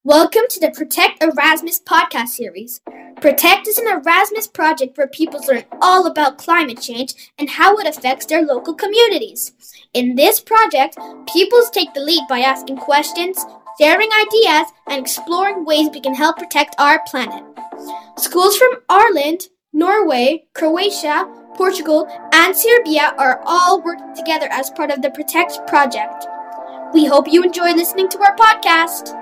Welcome to the Protect Erasmus podcast series. Protect is an Erasmus project where pupils learn all about climate change and how it affects their local communities. In this project, pupils take the lead by asking questions, sharing ideas, and exploring ways we can help protect our planet. Schools from Ireland, Norway, Croatia, Portugal, and Serbia are all working together as part of the Protect project. We hope you enjoy listening to our podcast.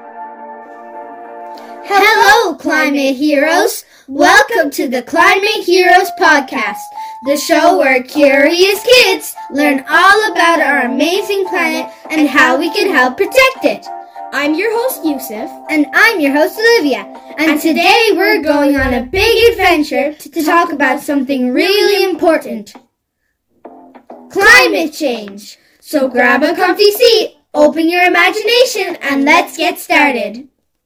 Hello, Climate Heroes! Welcome to the Climate Heroes podcast, the show where curious kids learn all about our amazing planet and how we can help protect it. I'm your host, Yusuf. And I'm your host, Olivia. And today we're going on a big adventure to talk about something really important. Climate change! So grab a comfy seat, open your imagination, and let's get started.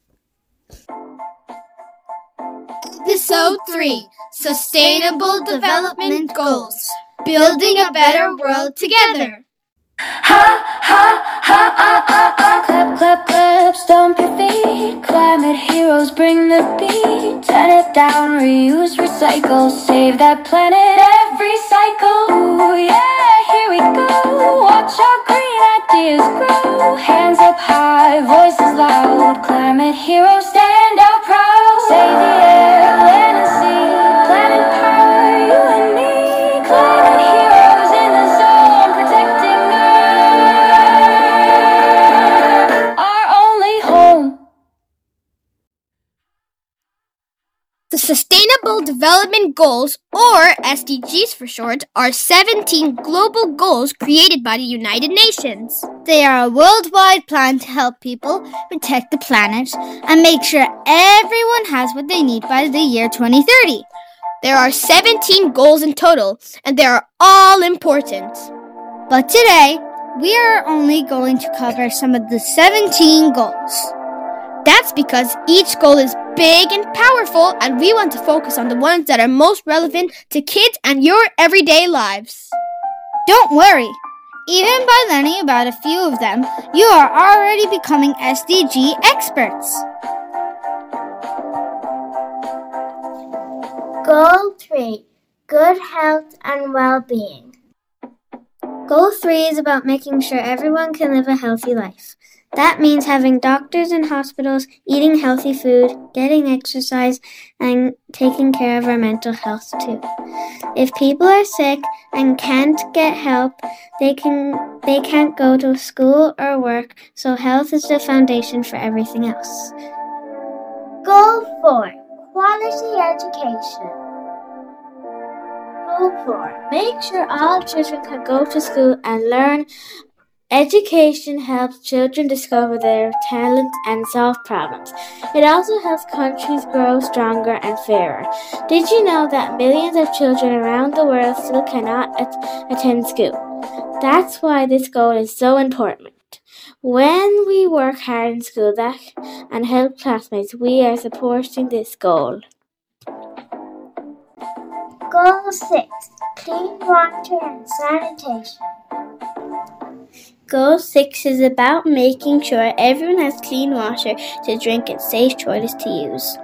Episode 3, Sustainable Development Goals, Building a Better World Together. Clap, clap, clap, stomp your feet. Climate heroes bring the beat. Turn it down, reuse, recycle. Save that planet every cycle. Ooh, yeah, here we go. Watch our green ideas grow. Hands up high, voices loud. Climate heroes stand out proud. Save the air, land and sea. Planet power, you and me. Climate heroes in the zone, protecting Earth, our only home. The Sustainable Development Goals, or SDGs for short, are 17 global goals created by the United Nations. They are a worldwide plan to help people protect the planet and make sure everyone has what they need by the year 2030. There are 17 goals in total, and they are all important. But today, we are only going to cover some of the 17 goals. That's because each goal is big and powerful, and we want to focus on the ones that are most relevant to kids and your everyday lives. Don't worry. Even by learning about a few of them, you are already becoming SDG experts. Goal 3. Good health and well-being. Goal 3 is about making sure everyone can live a healthy life. That means having doctors in hospitals, eating healthy food, getting exercise, and taking care of our mental health too. If people are sick and can't get help, they can't go to school or work, so health is the foundation for everything else. Goal 4. Quality education. Goal 4. Make sure all children can go to school and learn. Education helps children discover their talents and solve problems. It also helps countries grow stronger and fairer. Did you know that millions of children around the world still cannot attend school? That's why this goal is so important. When we work hard in school and help classmates, we are supporting this goal. Goal 6. Clean water and sanitation. Goal 6 is about making sure everyone has clean water to drink and safe toilets to use.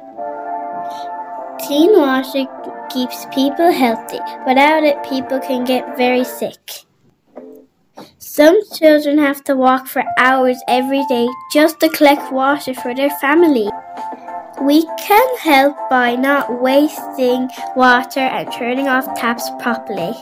Clean water keeps people healthy. Without it, people can get very sick. Some children have to walk for hours every day just to collect water for their family. We can help by not wasting water and turning off taps properly.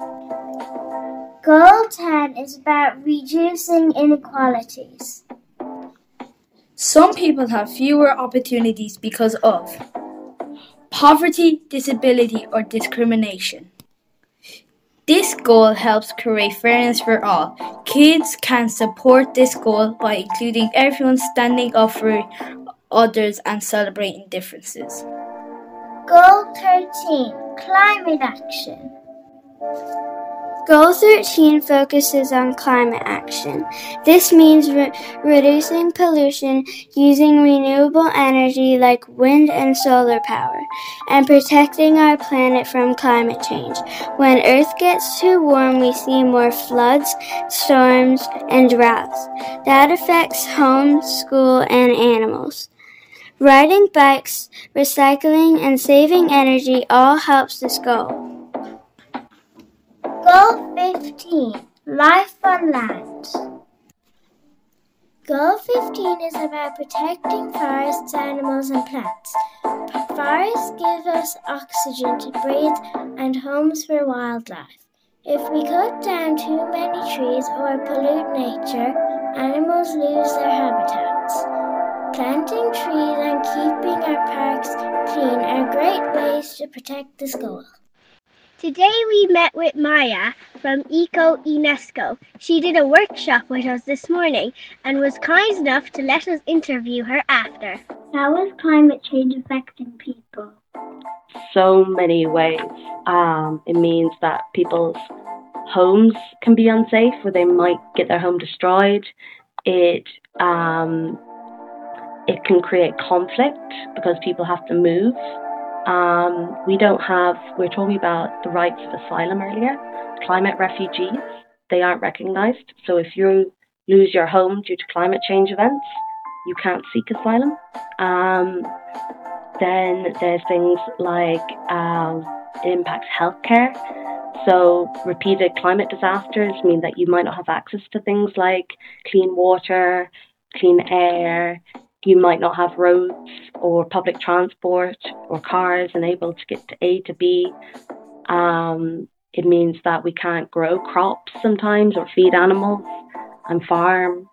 Goal 10 is about reducing inequalities. Some people have fewer opportunities because of poverty, disability, or discrimination. This goal helps create fairness for all. Kids can support this goal by including everyone standing up for others and celebrating differences. Goal 13, climate action. Goal 13 focuses on climate action. This means reducing pollution using renewable energy like wind and solar power, and protecting our planet from climate change. When Earth gets too warm, we see more floods, storms, and droughts. That affects homes, school, and animals. Riding bikes, recycling, and saving energy all helps this goal. Goal 15. Life on land. Goal 15 is about protecting forests, animals, and plants. Forests give us oxygen to breathe and homes for wildlife. If we cut down too many trees or pollute nature, animals lose their habitats. Planting trees and keeping our parks clean are great ways to protect this goal. Today we met with Maya from Eco UNESCO. She did a workshop with us this morning and was kind enough to let us interview her after. How is climate change affecting people? So many ways. It means that people's homes can be unsafe, or they might get their home destroyed. It can create conflict because people have to move. We were talking about the rights of asylum earlier. Climate refugees, they aren't recognised. So if you lose your home due to climate change events, you can't seek asylum. Then there's things like it impacts healthcare. So repeated climate disasters mean that you might not have access to things like clean water, clean air. You might not have roads or public transport or cars and able to get to A to B. It means that we can't grow crops sometimes or feed animals and farm.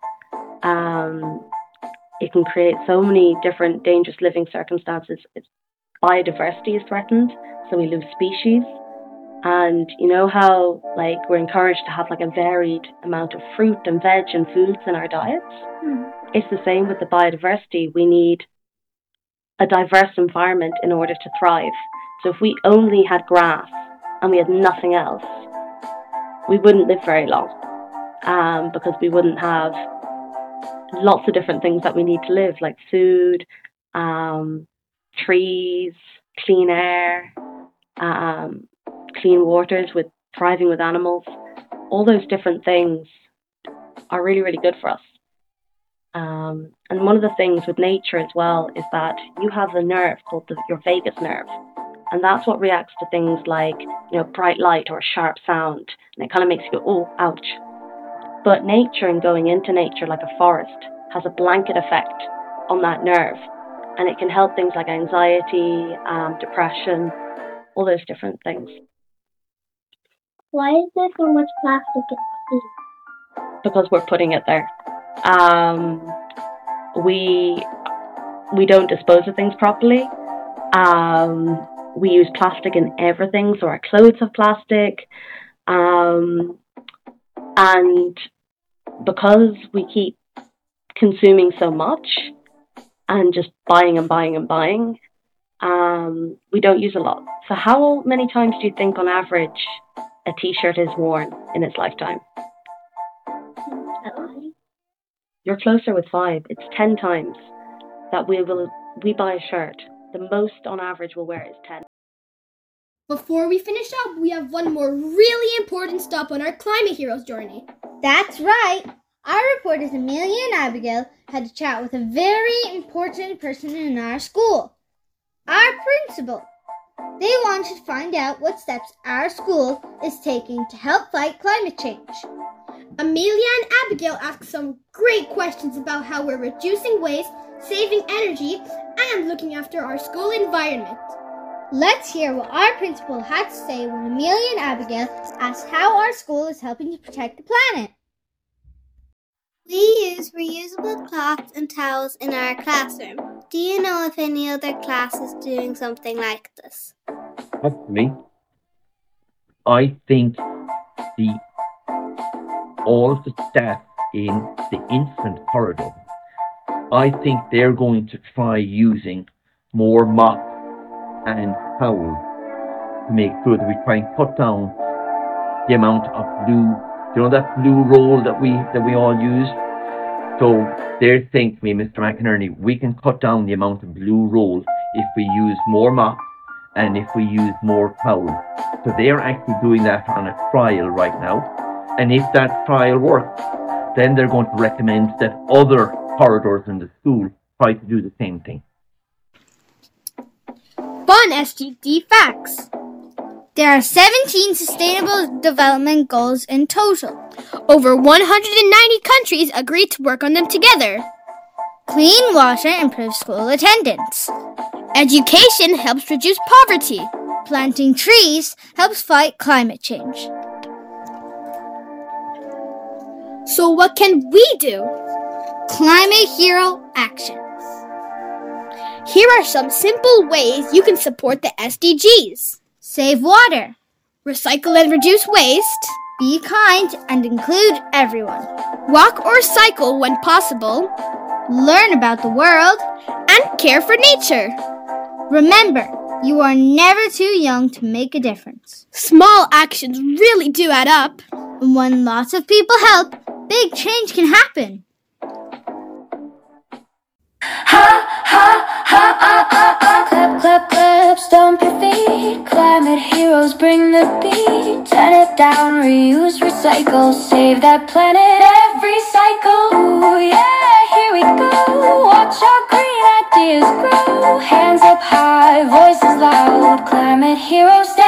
It can create so many different dangerous living circumstances. Biodiversity is threatened, so we lose species. And you know how we're encouraged to have a varied amount of fruit and veg and foods in our diets? It's the same with the biodiversity. We need a diverse environment in order to thrive. So if we only had grass and we had nothing else, we wouldn't live very long, because we wouldn't have lots of different things that we need to live, like food, trees, clean air, clean waters thriving with animals. All those different things are really, really good for us. And one of the things with nature as well is that you have a nerve called your vagus nerve. And that's what reacts to things like, bright light or sharp sound. And it kind of makes you go, oh, ouch. But nature and going into nature like a forest has a blanket effect on that nerve. And it can help things like anxiety, depression, all those different things. Why is there so much plastic in the sea? Because we're putting it there. We don't dispose of things properly. We use plastic in everything, so our clothes have plastic. And because we keep consuming so much and just buying and buying and buying, we don't use a lot. So how many times do you think on average a t-shirt is worn in its lifetime? You're closer with 5. It's 10 times that we buy a shirt. The most on average we'll wear is 10. Before we finish up, we have one more really important stop on our Climate Heroes journey. That's right. Our reporters Amelia and Abigail had to chat with a very important person in our school, our principal. They wanted to find out what steps our school is taking to help fight climate change. Amelia and Abigail asked some great questions about how we're reducing waste, saving energy, and looking after our school environment. Let's hear what our principal had to say when Amelia and Abigail asked how our school is helping to protect the planet. We use reusable cloths and towels in our classroom. Do you know if any other class is doing something like this? Actually, I think all of the staff in the infant corridor, I think they're going to try using more mop and towels to make sure that we try and cut down the amount of blue, that blue roll that we all use. So they're saying to me, Mr. McInerney, we can cut down the amount of blue roll if we use more mops and if we use more towels. So they're actually doing that on a trial right now. And if that trial works, then they're going to recommend that other corridors in the school try to do the same thing. Fun SDG facts. There are 17 Sustainable Development Goals in total. Over 190 countries agreed to work on them together. Clean water improves school attendance. Education helps reduce poverty. Planting trees helps fight climate change. So what can we do? Climate Hero Actions. Here are some simple ways you can support the SDGs. Save water. Recycle and reduce waste. Be kind and include everyone. Walk or cycle when possible. Learn about the world. And care for nature. Remember, you are never too young to make a difference. Small actions really do add up. And when lots of people help, big change can happen. Clap, clap, clap, stomp your feet. Climate heroes bring the beat. Turn it down, reuse, recycle. Save that planet every cycle. Ooh, yeah, here we go. Watch our green ideas grow. Hands up high, voices loud. Climate heroes.